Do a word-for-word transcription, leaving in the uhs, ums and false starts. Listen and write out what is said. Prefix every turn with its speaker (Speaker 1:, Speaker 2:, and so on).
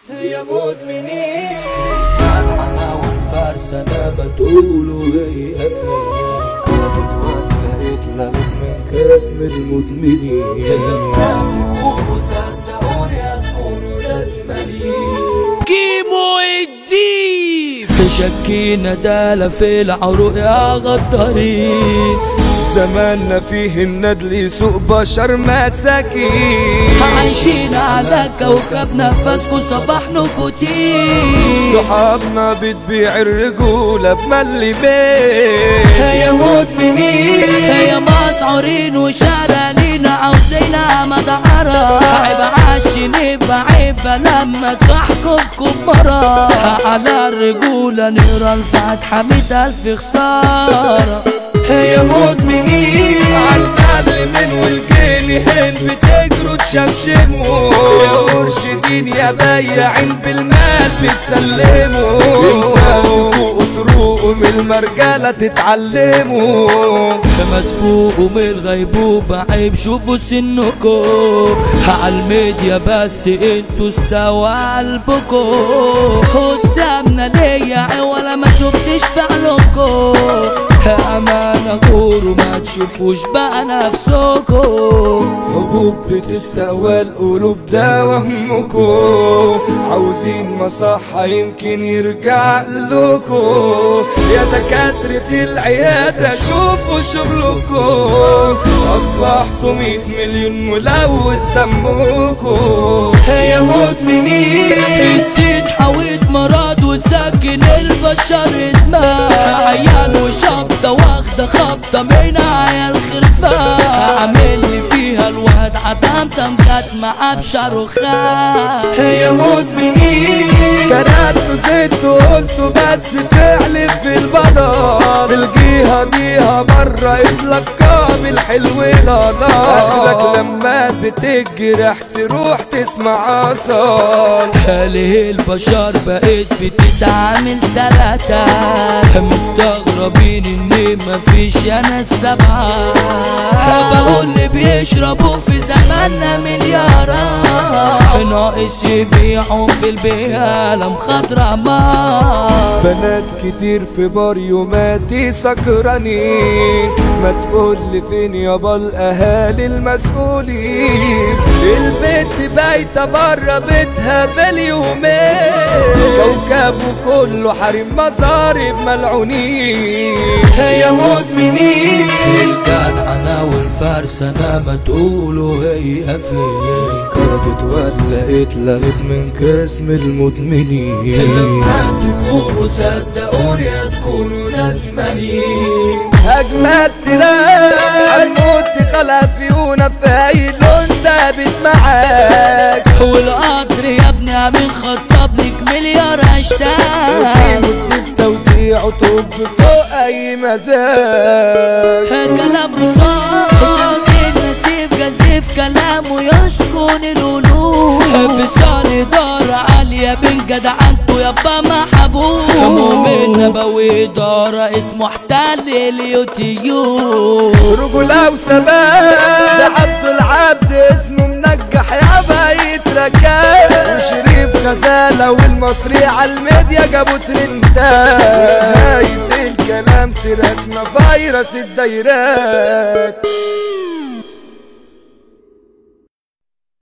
Speaker 1: يا مدمنين جدعنة والفرسة انا بتقولوا هي فين كانت ولا اتلغت من كاسم المدمنين لما تفوقوا صدقوني هتكونوا ندمانين.
Speaker 2: كيمو الديب
Speaker 1: شكينا دالة في العروق يا غدارين، زماننا فيه الندل يسوق بشر مساكين،
Speaker 2: عايشين على كوكب نفسكوا صباح نكوتين،
Speaker 1: صحابنا بتبيع الرجولة بملي بيت يا مدمنين
Speaker 2: يا مسعورين وشرانين عاوزينها مدعرة، عيب عاشين بعيبة لما تحكمكم مرة، على الرجولة نقرا الفاتحة مية ألف خسارة.
Speaker 1: يا مدمنين عالنبل من والجني هين بتجروا تشمشموا، يا مرشدين يا بياعين بالمال بتسلموا، انتوا تفوقوا تروقوا من المرجلة تتعلموا،
Speaker 2: لما تفوقوا من الغيبوبة عيب شوفوا سنكم، عالميديا بس انتوا استوى قلبكم، قدامنا ليا ولا ما شفتش فعلكم، أمانة غوروا ما تشوفوش بقى نفسكم،
Speaker 1: حبوب بتستقوى القلوب ده وهمكم، عاوزين مصحة يمكن يرجع لكم، يا دكاترة العيادة شوفوا شغلكم، أصبحتوا مية مليون ملوث دمكم يا مدمنين.
Speaker 2: السيد حويت مرض وساكن البشر ادمان، عيال وشبطة واخدة خبطة من عيال خرفان، عامل لي فيها الواد عتمتم جت معاه بشاروخان.
Speaker 1: يا مدمنين كرهتوا زدتوا قلتوا بس فعل في البدار، في الجهة ديها برا اتلقى بالحلو لدار، اخرك لما بتجرح تروح تسمع اثار،
Speaker 2: هاله البشر بقيت بتتعامل تلاتة، مستغربين ان مفيش انا السبعة، بقول اللي بيشربوا في زماننا مليارات، ناقص يبيعوا في البيالة مخضرة مار،
Speaker 1: بنات كتير في بار يوماتي سكرانين، ما تقولي فين يابا الاهالي المسؤولين، البيت بايته برا بيتها باليومين، كوكب وكله حريم مصارب ملعونين يا مدمنين.
Speaker 2: الجدعنة والفرسة انا ما تقولوا هي فين
Speaker 1: كربت ولا اتلغت من كاسم المدمنين،
Speaker 2: لما تفوقوا صدقوني هتكونوا ندمانين.
Speaker 1: أجمل تراك الموت خلافيونا في أي لون ثابت معاك،
Speaker 2: والقطر يا ابني عامل خطبلك مليار هاشتاج،
Speaker 1: وفي توزيع طب فوق أي مزاج،
Speaker 2: كلام رصاص نسيف جزيف كلامه يسكن القلوب، في صار إدارة عالية بين جدعنته يابا محبوب، مؤمن نبوي إدارة اسمه احتل اليوتيوب،
Speaker 1: رجولة وثبات ده عبد العبد اسمه منجح يابا يتركب، وشريف غزالة والمصري عالميديا جابوا ترندات، نهاية الكلام تراكنا فيروس الدايرات.